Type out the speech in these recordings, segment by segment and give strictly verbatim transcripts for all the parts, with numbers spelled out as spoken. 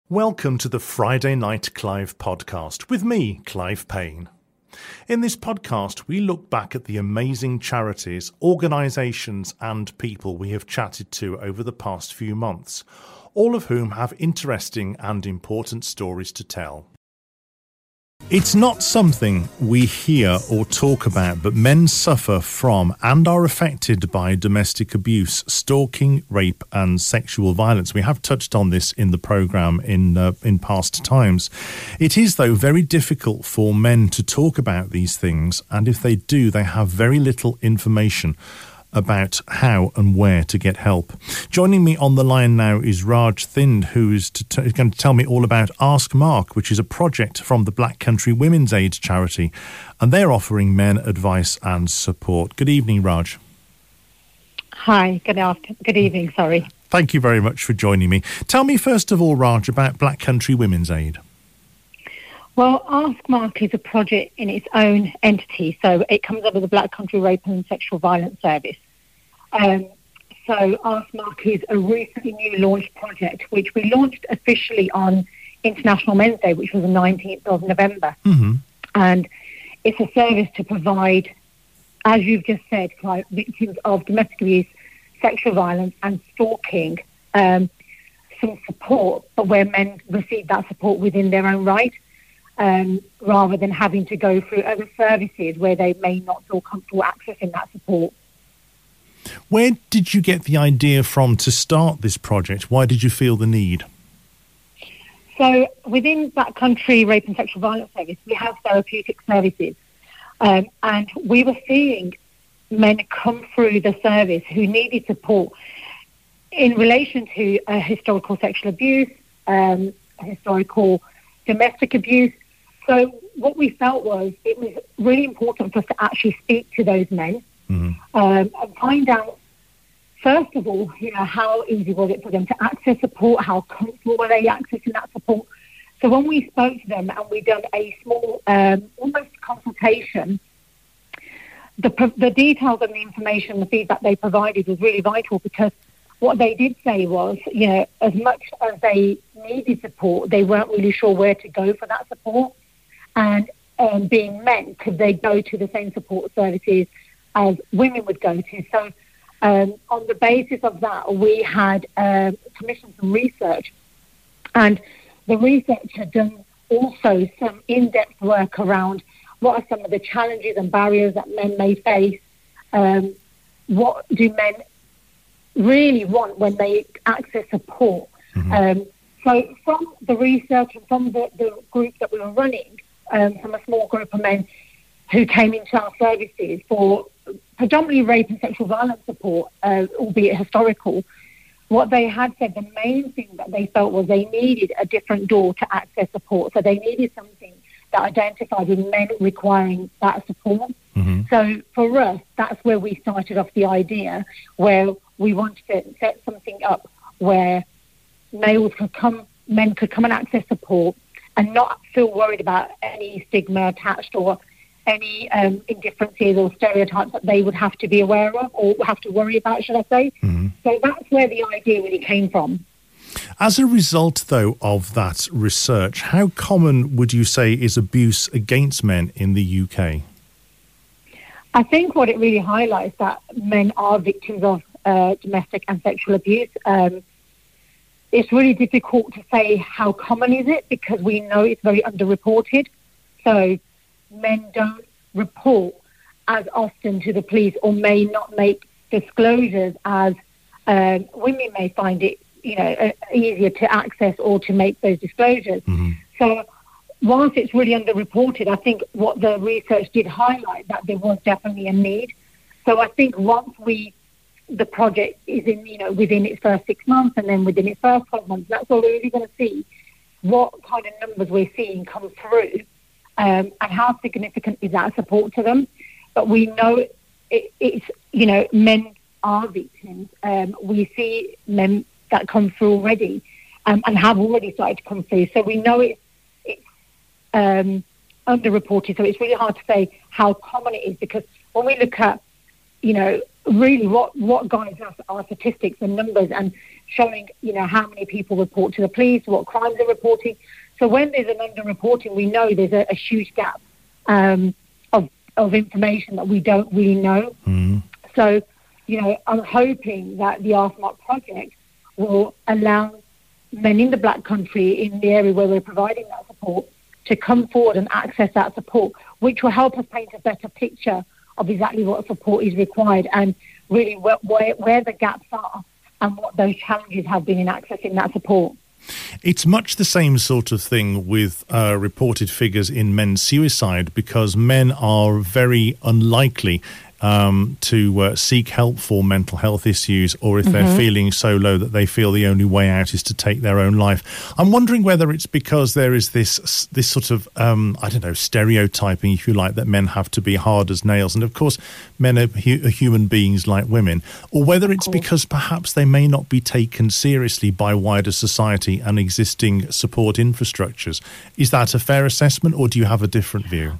Welcome to the Friday Night Clive podcast with me, Clive Payne. In this podcast, we look back at the amazing charities, organisations and people we have chatted to over the past few months, all of whom have interesting and important stories to tell. It's not something we hear or talk about, but men suffer from and are affected by domestic abuse, stalking, rape and sexual violence. We have touched on this in the programme in uh, in past times. It is, though, very difficult for men to talk about these things, and if they do, they have very little information about how and where to get help. Joining me on the line now is Raj Thind, who is, to t- is going to tell me all about Ask Mark, which is a project from the Black Country Women's Aid charity, and they're offering men advice and support. Good evening, Raj. Hi, good afternoon. Good evening, sorry. Thank you very much for joining me. Tell me first of all, Raj, about Black Country Women's Aid. Well, Ask Mark is a project in its own entity, so it comes under the Black Country Rape and Sexual Violence Service. Um, so Ask Mark is a recently new launched project, which we launched officially on International Men's Day, which was the nineteenth of November. Mm-hmm. And it's a service to provide, as you've just said, like victims of domestic abuse, sexual violence and stalking, um, some support, but where men receive that support within their own right. Um, rather than having to go through other services where they may not feel comfortable accessing that support. Where did you get the idea from to start this project? Why did you feel the need? So within Black Country Rape and Sexual Violence Service, we have therapeutic services. Um, and we were seeing men come through the service who needed support in relation to uh, historical sexual abuse, um, historical domestic abuse. So what we felt was it was really important for us to actually speak to those men mm-hmm. um, and find out, first of all, you know, how easy was it for them to access support, how comfortable were they accessing that support. So when we spoke to them and we done a small, um, almost consultation, the, the details and the information, the feedback they provided was really vital, because what they did say was, you know, as much as they needed support, they weren't really sure where to go for that support. And um, being men, could they go to the same support services as women would go to? So um, on the basis of that, we had um, commissioned some research. And the research had done also some in-depth work around what are some of the challenges and barriers that men may face. Um, what do men really want when they access support? Mm-hmm. Um, so from the research and from the, the group that we were running, um, from a small group of men who came into our services for predominantly rape and sexual violence support, uh, albeit historical, what they had said, the main thing that they felt was they needed a different door to access support. So they needed something that identified with men requiring that support. Mm-hmm. So for us, that's where we started off the idea, where we wanted to set something up where males could come, men could come and access support and not feel worried about any stigma attached or any um, indifferences or stereotypes that they would have to be aware of or have to worry about, should I say. Mm-hmm. So that's where the idea really came from. As a result, though, of that research, how common would you say is abuse against men in the U K? I think what it really highlights that men are victims of uh, domestic and sexual abuse. Um, it's really difficult to say how common is it, because we know it's very underreported. So men don't report as often to the police or may not make disclosures as um, women may find it, you know, uh, easier to access or to make those disclosures. Mm-hmm. So whilst it's really underreported, I think what the research did highlight that there was definitely a need. So I think once we, the project is in, you know, within its first six months and then within its first twelve months, that's where we're really going to see what kind of numbers we're seeing come through um, and how significant is that support to them. But we know it, it's, you know, men are victims. Um, we see men that come through already um, and have already started to come through. So we know it, it's um, underreported. So it's really hard to say how common it is, because when we look at, you know, really what, what guides us are statistics and numbers and showing, you know, how many people report to the police, what crimes they're reporting. So when there's an underreporting, we know there's a, a huge gap um, of of information that we don't really know. Mm-hmm. So, you know, I'm hoping that the AskMark project will allow men in the Black country, in the area where we're providing that support, to come forward and access that support, which will help us paint a better picture of exactly what support is required and really where, where, where the gaps are and what those challenges have been in accessing that support. It's much the same sort of thing with uh, reported figures in men's suicide, because men are very unlikely um, to uh, seek help for mental health issues, or if mm-hmm. they're feeling so low that they feel the only way out is to take their own life. I'm wondering whether it's because there is this this sort of, um, I don't know, stereotyping, if you like, that men have to be hard as nails. And of course, men are, hu- are human beings like women, or whether it's because perhaps they may not be taken seriously by wider society and existing support infrastructures. Is that a fair assessment, or do you have a different view?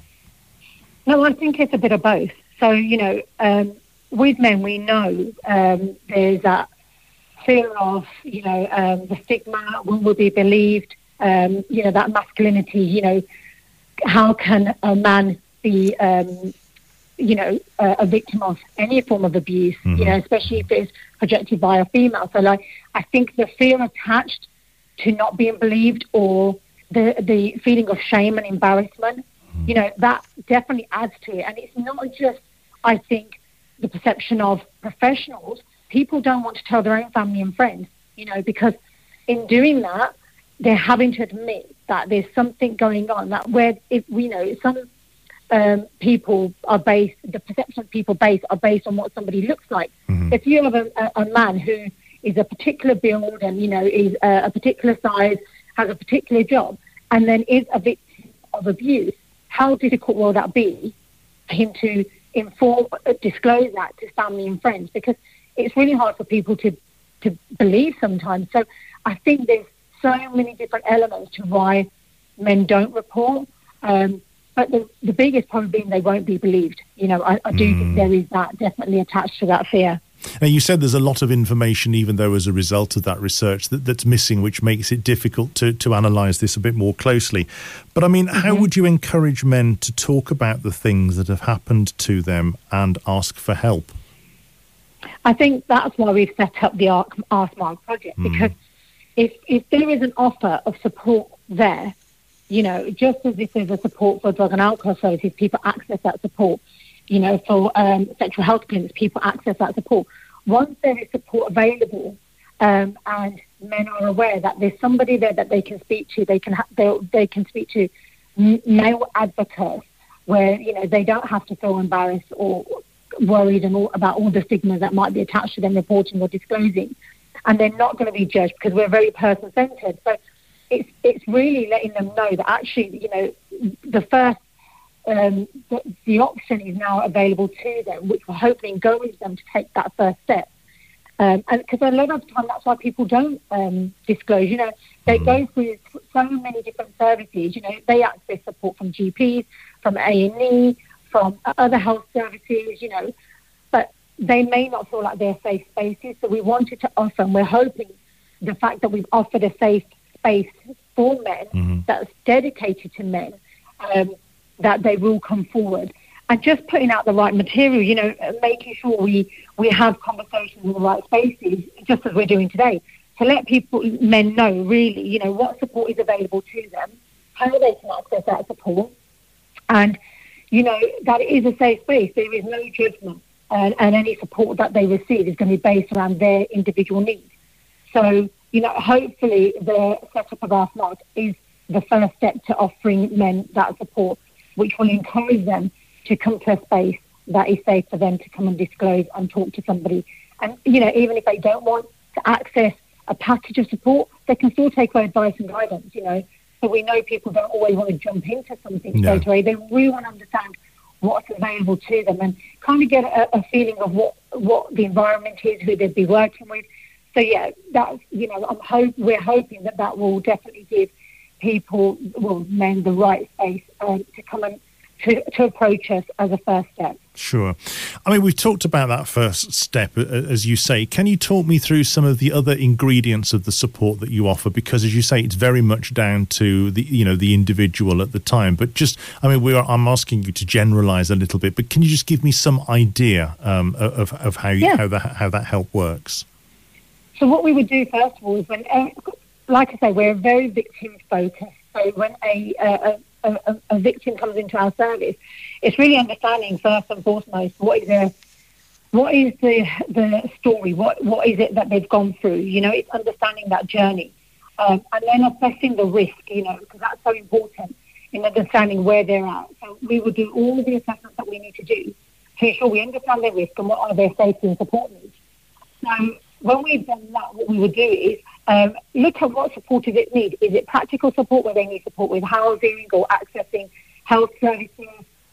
No, I think it's a bit of both. So, you know, um, with men, we know um, there's that fear of, you know, um, the stigma, when will be believed, um, you know, that masculinity, you know, how can a man be, um, you know, uh, a victim of any form of abuse, mm-hmm. you know, especially if it's projected by a female. So, like, I think the fear attached to not being believed, or the the feeling of shame and embarrassment, mm-hmm. you know, that definitely adds to it. And it's not just, I think, the perception of professionals. People don't want to tell their own family and friends, you know, because in doing that, they're having to admit that there's something going on, that where, if we know, some um, people are based, the perception of people based are based on what somebody looks like. Mm-hmm. If you have a, a, a man who is a particular build and, you know, is a, a particular size, has a particular job, and then is a victim of abuse, how difficult will that be for him to inform, disclose that to family and friends? Because it's really hard for people to, to believe sometimes. So I think there's so many different elements to why men don't report. Um, but the, the biggest problem being they won't be believed. You know, I, I do mm. think there is that definitely attached to that fear. Now, you said there's a lot of information, even though as a result of that research, that, that's missing, which makes it difficult to, to analyse this a bit more closely. But, I mean, mm-hmm. how would you encourage men to talk about the things that have happened to them and ask for help? I think that's why we've set up the AskMark project, mm. because if, if there is an offer of support there, you know, just as if there's a support for drug and alcohol services, people access that support. You know, for um, sexual health clinics, people access that support. Once there is support available, um, and men are aware that there's somebody there that they can speak to, they can ha- they, they can speak to male advocates, where, you know, they don't have to feel embarrassed or worried and all, about all the stigmas that might be attached to them reporting or disclosing, and they're not going to be judged because we're very person-centered. So it's it's really letting them know that actually, you know, the first. Um, the, the option is now available to them, which will hopefully encourage them to take that first step. Um, and because a lot of the time, that's why people don't um, disclose. You know, they go through so many different services. You know, they access support from G Ps, from A and E, from other health services. You know, but they may not feel like they're safe spaces. So we wanted to offer, and we're hoping the fact that we've offered a safe space for men mm-hmm. that's dedicated to men. Um, that they will come forward, and just putting out the right material, you know, making sure we, we have conversations in the right spaces, just as we're doing today, to let people, men know really, you know, what support is available to them, how they can access that support, and, you know, that it is a safe space. There is no judgment, and, and any support that they receive is going to be based around their individual needs. So, you know, hopefully the setup of AskMark is the first step to offering men that support, which will encourage them to come to a space that is safe for them to come and disclose and talk to somebody. And, you know, even if they don't want to access a package of support, they can still take away advice and guidance, you know. So we know people don't always want to jump into something no. straight away. They really want to understand what's available to them and kind of get a, a feeling of what, what the environment is, who they'd be working with. So, yeah, that's, you know, I'm hope, we're hoping that that will definitely give people, well, men, the right space um, to come and to, to approach us as a first step. Sure. I mean, we've talked about that first step, as you say. Can you talk me through some of the other ingredients of the support that you offer? Because, as you say, it's very much down to the, you know, the individual at the time. But just, I mean, we are, I'm asking you to generalise a little bit, but can you just give me some idea um, of, of how, you, yeah. how, that, how that help works? So what we would do, first of all, is when, uh, like I say, we're very victim-focused. So when a, a, a, a victim comes into our service, it's really understanding first and foremost what is the what is the the story, what what is it that they've gone through. You know, it's understanding that journey, um, and then assessing the risk. You know, because that's so important in understanding where they're at. So we would do all of the assessments that we need to do to ensure we understand their risk and what are their safety and support needs. So when we've done that, what we would do is um, look at what support does it need. Is it practical support where they need support with housing or accessing health services,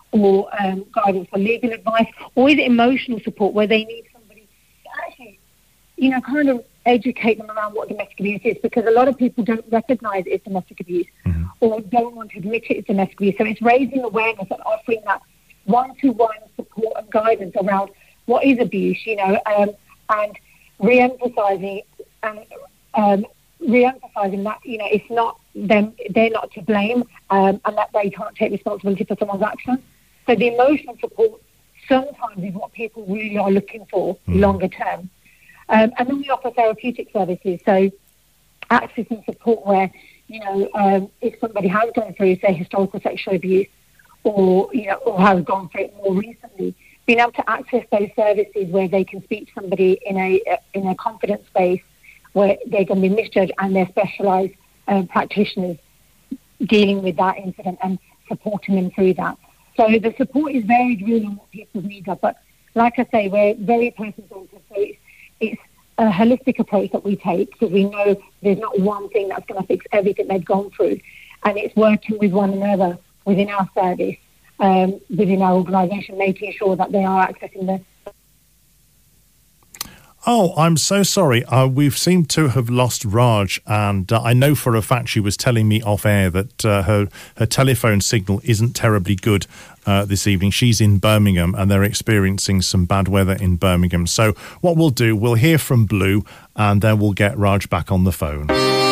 or um, guidance for legal advice, or is it emotional support where they need somebody to actually, you know, kind of educate them around what domestic abuse is, because a lot of people don't recognise it's domestic abuse mm-hmm. or don't want to admit it's domestic abuse. So it's raising awareness and offering that one-to-one support and guidance around what is abuse, you know, um, and re-emphasising and um, re-emphasising that, you know, it's not them, they're not to blame, um, and that they can't take responsibility for someone's actions. So the emotional support sometimes is what people really are looking for mm. longer term. Um, and then we offer therapeutic services, so accessing support where, you know, um, if somebody has gone through, say, historical sexual abuse, or, you know, or has gone through it more recently, being able to access those services where they can speak to somebody in a in a confident space where they're going to be misjudged, and they're specialised um, practitioners dealing with that incident and supporting them through that. So the support is varied really on what people's needs are. But like I say, we're very person-centred. So it's, it's a holistic approach that we take, because we know there's not one thing that's going to fix everything they've gone through. And it's working with one another within our service, um, within our organisation, making sure that they are accessing the... Oh, I'm so sorry. Uh, we've seemed to have lost Raj, and uh, I know for a fact she was telling me off air that uh, her her telephone signal isn't terribly good uh, this evening. She's in Birmingham, and they're experiencing some bad weather in Birmingham. So what we'll do, we'll hear from Blue, and then we'll get Raj back on the phone.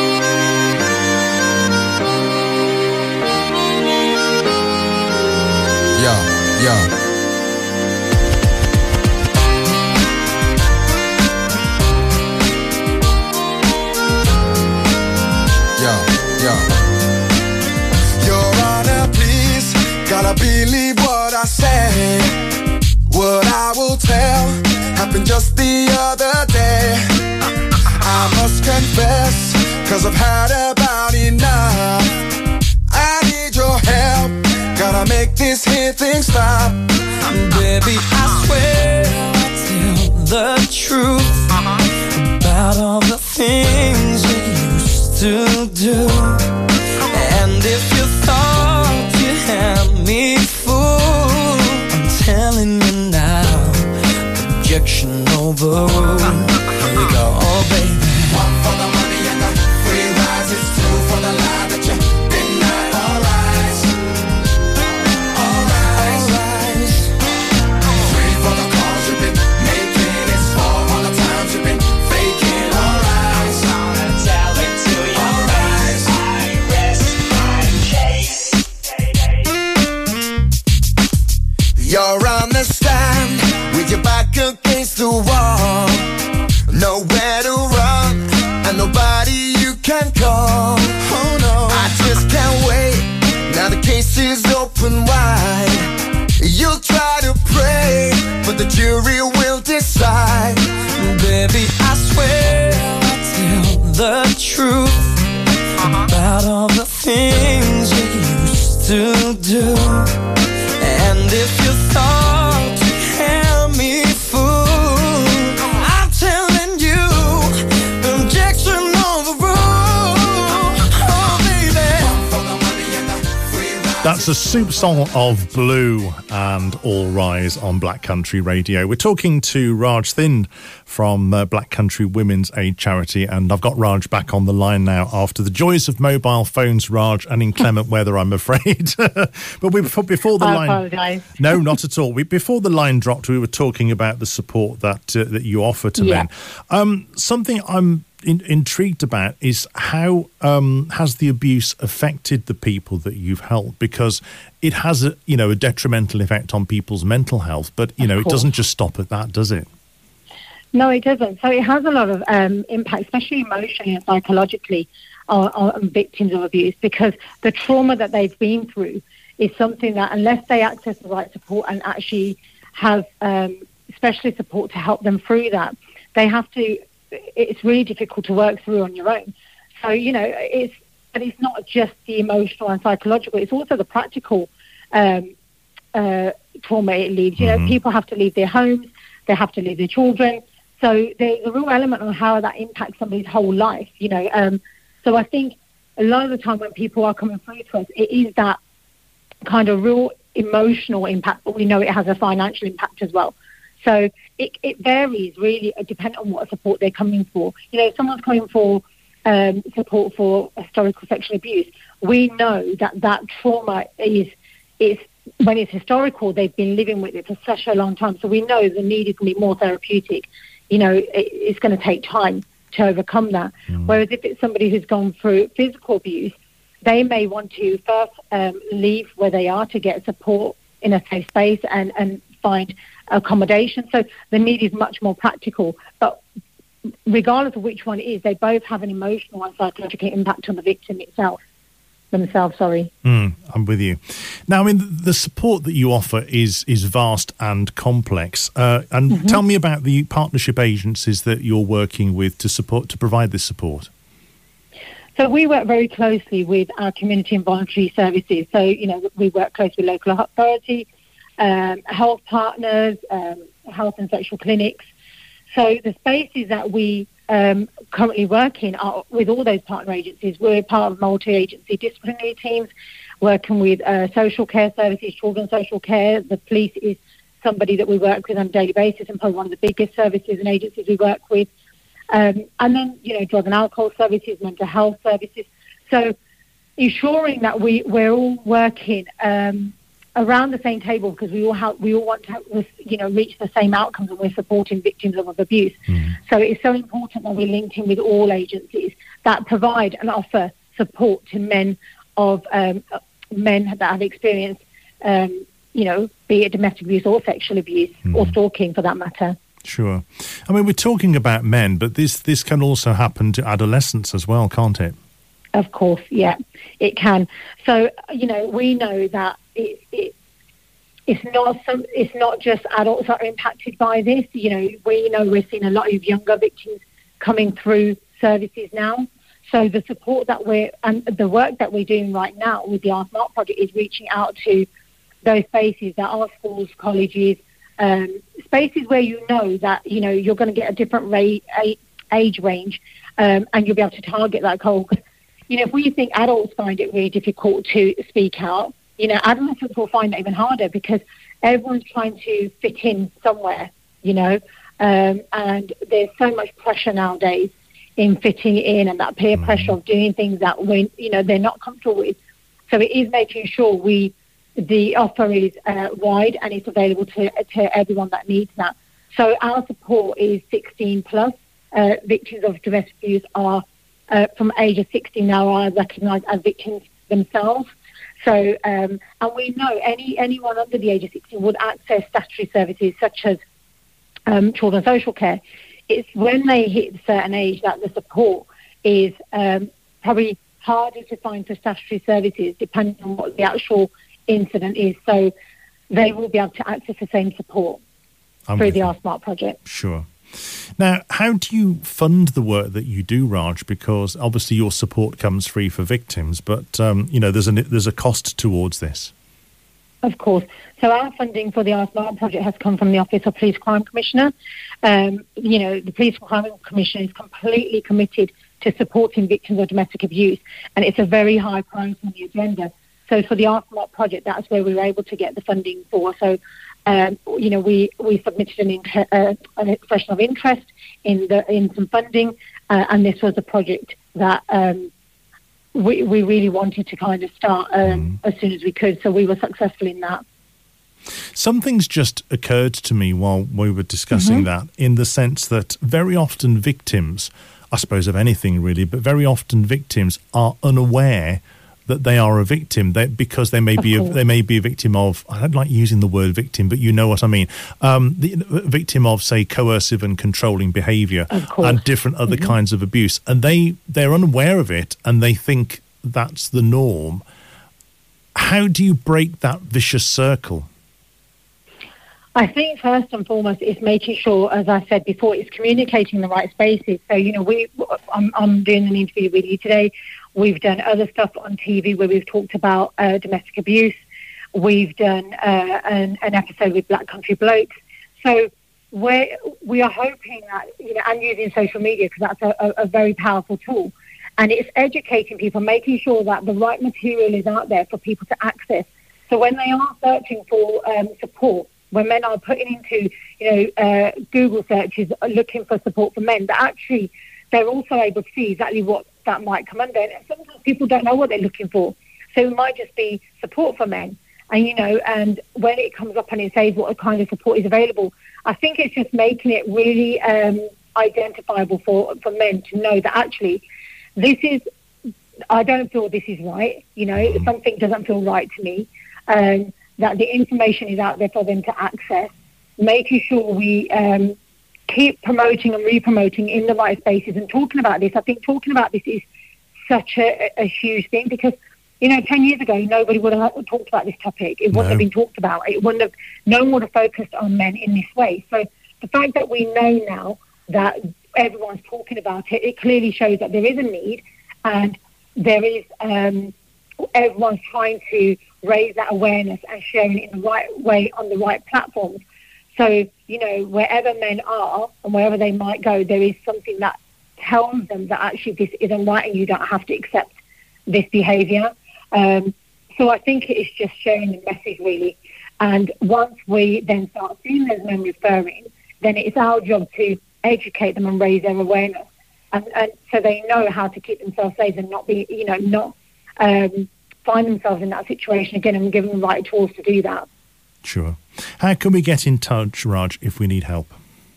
Yeah, yeah. Gotta believe what I say. What I will tell happened just the other day. I must confess, cause I've had about enough. I need your help, gotta make this here thing stop. Baby, I swear I'll tell the truth about all the things we used to do. And if you thought you had me fooled, I'm telling you now, objection overruled. Here we go, oh baby. One for the money and the free rides, it's two for the lie that you denied. Alright, alright, alright. Three for the calls you've been making, it's four for the times you've been faking. Alright, I'm gonna tell it to you. Alright, I rest my case. You're on the stand with your back against the wall, nowhere to run and nobody you can call. Oh no, I just can't wait. Now the case is open wide. You'll try to pray, but the jury will decide. Baby, I swear I'll tell the truth about all the things you used to do. And if you thought you had me fooled, I'm telling you, objection overruled. Oh baby, one for the money and the free ride. That's a soup song of Blue and All Rise on Black Country Radio. We're talking to Raj Thind from uh, Black Country Women's Aid Charity, and I've got Raj back on the line now after the joys of mobile phones, Raj, and inclement weather, I'm afraid. But we before, before the I line... apologise. No, not at all. We, before the line dropped, we were talking about the support that uh, that you offer to Yeah. men. Um, something I'm in, intrigued about is how um, has the abuse affected the people that you've helped? Because it has a you know a detrimental effect on people's mental health, but you Of know it course. doesn't just stop at that, does it? No, it doesn't. So it has a lot of um, impact, especially emotionally and psychologically, on, on victims of abuse, because the trauma that they've been through is something that, unless they access the right support and actually have um, specialist support to help them through that, they have to. It's really difficult to work through on your own. So you know, it's but it's not just the emotional and psychological; it's also the practical um, uh, trauma it leaves. You know, Mhm. people have to leave their homes, they have to leave their children. So there's a real element on how that impacts somebody's whole life, you know. Um, so I think a lot of the time when people are coming through to us, it is that kind of real emotional impact, but we know it has a financial impact as well. So it, it varies really, uh, depending on what support they're coming for. You know, if someone's coming for um, support for historical sexual abuse, we know that that trauma is is when it's historical, they've been living with it for such a long time. So we know the need is going to be more therapeutic. You know, it, it's going to take time to overcome that. Mm. Whereas if it's somebody who's gone through physical abuse, they may want to first um, leave where they are to get support in a safe space and, and find accommodation. So the need is much more practical. But regardless of which one it is, they both have an emotional and psychological impact on the victim itself. Themselves, sorry. Mm, I'm with you. Now, I mean, the support that you offer is is vast and complex. Uh, and Mm-hmm. tell me about the partnership agencies that you're working with to support to provide this support. So we work very closely with our community and voluntary services. So, you know, we work closely with local authority, um, health partners, um, health and sexual clinics. So the spaces that we um, currently work in are with all those partner agencies. We're part of multi-agency disciplinary teams, working with uh, social care services, children's social care. The police is somebody that we work with on a daily basis and probably one of the biggest services and agencies we work with. Um, and then, you know, drug and alcohol services, mental health services. So ensuring that we, we're all working um, around the same table, because we all have, we all want to, you know, reach the same outcomes, and we're supporting victims of abuse. Mm. So it's so important that we're linked in with all agencies that provide and offer support to men of um, men that have experienced, um, you know, be it domestic abuse or sexual abuse Mm. or stalking for that matter. Sure. I mean, we're talking about men, but this this can also happen to adolescents as well, can't it? Of course, yeah, it can. So, you know, we know that it, it it's not some, it's not just adults that are impacted by this. You know, we know we're seeing a lot of younger victims coming through services now. So the support that we're, and the work that we're doing right now with the Our Smart Project is reaching out to those spaces that are schools, colleges, um, spaces where you know that, you know, you're going to get a different rate, age range, um, and you'll be able to target that goal. You know, if we think adults find it really difficult to speak out, you know, adolescents will find it even harder, because everyone's trying to fit in somewhere, you know, um, and there's so much pressure nowadays in fitting in, and that peer pressure of doing things that we, you know, they're not comfortable with. So it is making sure we, the offer is uh, wide and it's available to to everyone that needs that. So our support is sixteen plus. Uh, victims of domestic abuse are uh, from age of sixteen now are recognised as victims themselves. So, um, and we know any anyone under the age of sixteen would access statutory services such as um, children's social care. It's when they hit a certain age that the support is um, probably harder to find for statutory services, depending on what the actual incident is. So they will be able to access the same support I'm through with the you. Our Smart project. Sure. Now, how do you fund the work that you do, Raj? Because obviously your support comes free for victims, but um, you know there's a there's a cost towards this. Of course. So our funding for the Our Smart project has come from the Office of Police Crime Commissioner. Um, you know, the Police Crime Commissioner is completely committed to supporting victims of domestic abuse, and it's a very high priority on the agenda. So for the Art Smart project, that's where we were able to get the funding for. So, um, you know, we, we submitted an, inter- uh, an expression of interest in the in some funding, uh, and this was a project that um, we we really wanted to kind of start um, mm. as soon as we could. So we were successful in that. Something's just occurred to me while we were discussing mm-hmm. that, in the sense that very often victims, I suppose of anything really, but very often victims are unaware that they are a victim, they, because they may be a, they may be a victim of, I don't like using the word victim, but you know what I mean, um, the victim of, say, coercive and controlling behaviour and different other mm-hmm. kinds of abuse, and they they're unaware of it and they think that's the norm. How do you break that vicious circle? I think first and foremost is making sure, as I said before, it's communicating the right spaces. So, you know, we I'm, I'm doing an interview with you today. We've done other stuff on T V where we've talked about uh, domestic abuse. We've done uh, an, an episode with Black Country Blokes. So we're, we are hoping that, you know, and using social media, because that's a, a, a very powerful tool. And it's educating people, making sure that the right material is out there for people to access. So when they are searching for um, support, when men are putting into, you know, uh, Google searches looking for support for men, that actually they're also able to see exactly what that might come under. And sometimes people don't know what they're looking for. So it might just be support for men. And, you know, and when it comes up and it says what kind of support is available, I think it's just making it really um, identifiable for, for men to know that actually this is, I don't feel this is right. You know, something doesn't feel right to me. Um, that the information is out there for them to access, making sure we um, keep promoting and re-promoting in the right spaces and talking about this. I think talking about this is such a, a huge thing because, you know, ten years ago, nobody would have talked about this topic. It wouldn't no. have been talked about. It wouldn't have, no one would have focused on men in this way. So the fact that we know now that everyone's talking about it, it clearly shows that there is a need and there is, um, everyone's trying to raise that awareness and sharing it in the right way on the right platforms. So, you know, wherever men are and wherever they might go, there is something that tells them that actually this isn't right and you don't have to accept this behaviour. Um, so I think it's just sharing the message, really. And once we then start seeing those men referring, then it's our job to educate them and raise their awareness. And, and so they know how to keep themselves safe and not be, you know, not um, find themselves in that situation again and give them the right tools to do that. Sure. How can we get in touch, Raj, if we need help?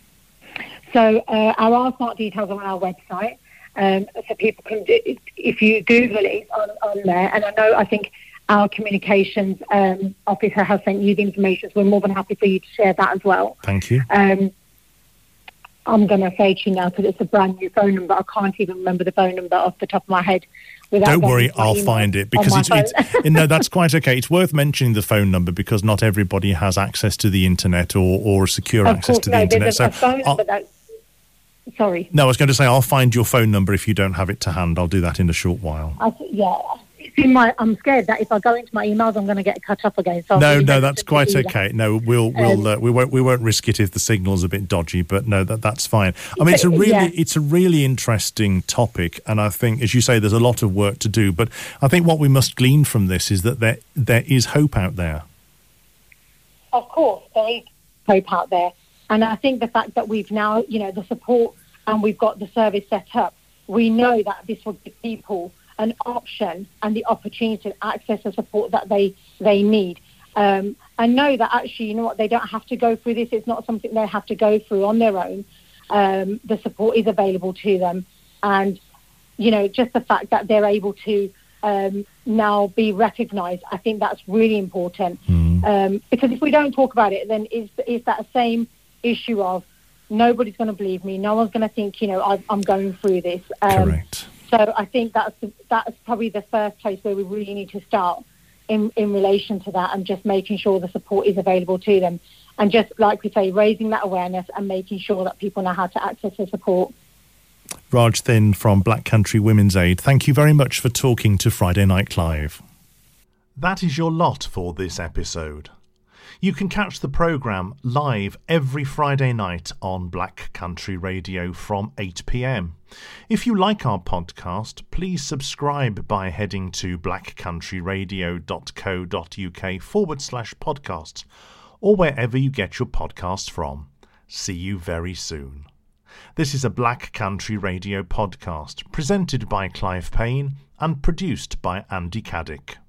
So uh, our Art Smart details are on our website. Um, so people can, do, if you Google it, it's on, on there. And I know, I think our communications um, officer has sent you the information, so we're more than happy for you to share that as well. Thank you. Um, I'm going to say to you now, because it's a brand new phone number, I can't even remember the phone number off the top of my head. Don't worry, I'll find it, because it's, it's no, that's quite okay. It's worth mentioning the phone number because not everybody has access to the internet or, or secure of access course, to the no, internet. There's so a phone number that, sorry. No, I was going to say I'll find your phone number if you don't have it to hand. I'll do that in a short while. I, yeah, it's in my. I'm scared that if I go into my emails, I'm going to get cut off again. So no, no, that's quite okay. No, we'll we'll um, uh, we won't we won't risk it if the signal's a bit dodgy. But no, that that's fine. I mean, it's a really yeah. it's a really interesting topic, and I think, as you say, there's a lot of work to do. But I think what we must glean from this is that there there is hope out there. Of course, there is hope out there, and I think the fact that we've now, you know, the support and we've got the service set up, we know that this will give people an option and the opportunity to access the support that they, they need. Um, and know that actually, you know what, they don't have to go through this. It's not something they have to go through on their own. Um, the support is available to them. And, you know, just the fact that they're able to um, now be recognised, I think that's really important. Mm. Um, because if we don't talk about it, then it's, it's that same issue of nobody's going to believe me. No one's going to think, you know, I've, I'm going through this. Um, Correct. So I think that's that's probably the first place where we really need to start in, in relation to that and just making sure the support is available to them. And just like we say, raising that awareness and making sure that people know how to access the support. Raj Thin from Black Country Women's Aid, thank you very much for talking to Friday Night Live. That is your lot for this episode. You can catch the programme live every Friday night on Black Country Radio from eight p m. If you like our podcast, please subscribe by heading to blackcountryradio.co.uk forward slash podcasts or wherever you get your podcasts from. See you very soon. This is a Black Country Radio podcast presented by Clive Payne and produced by Andy Caddick.